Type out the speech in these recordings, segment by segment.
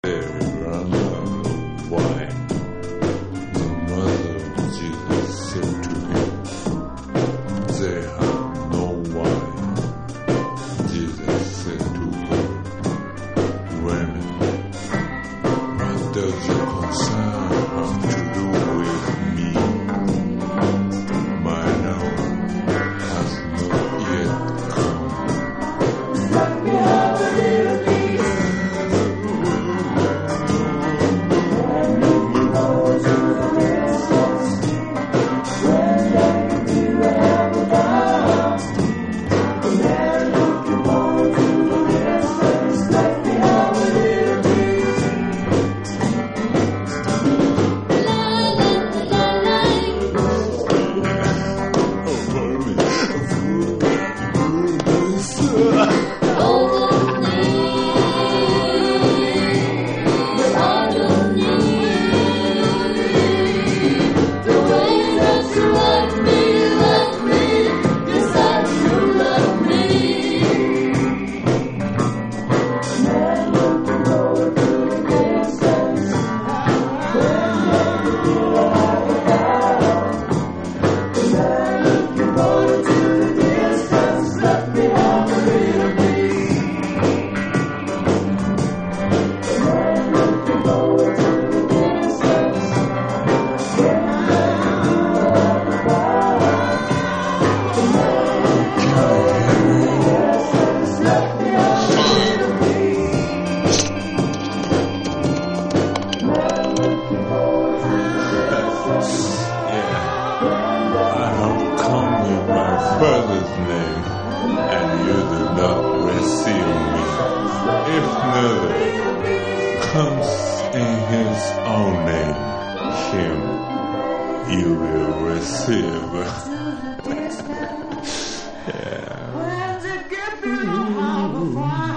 Father's name, and you do not receive me. If another comes in his own name, him you will receive. Yeah. When's it getting hard?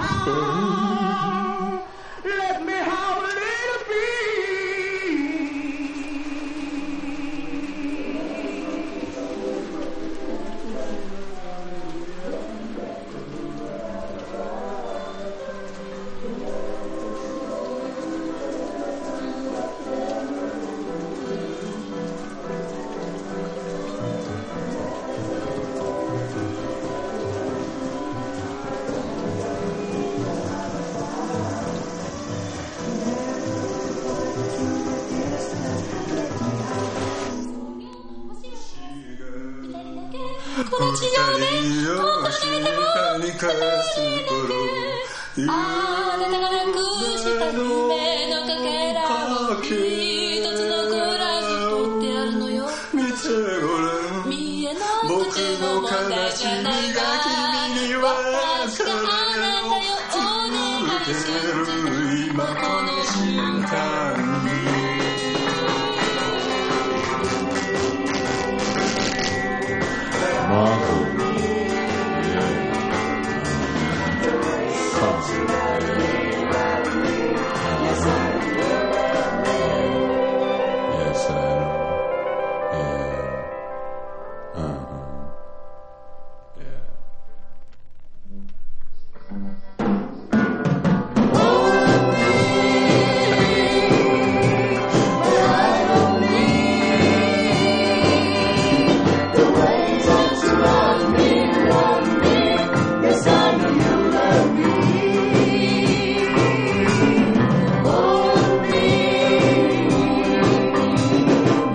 Let me have a littleこの地上でこう離れてもあなたがなくした夢のかけらを一つのグラス取ってあるのよ。見えなくても問題じゃないわ。私があなたよお願いする今この瞬間に Yes,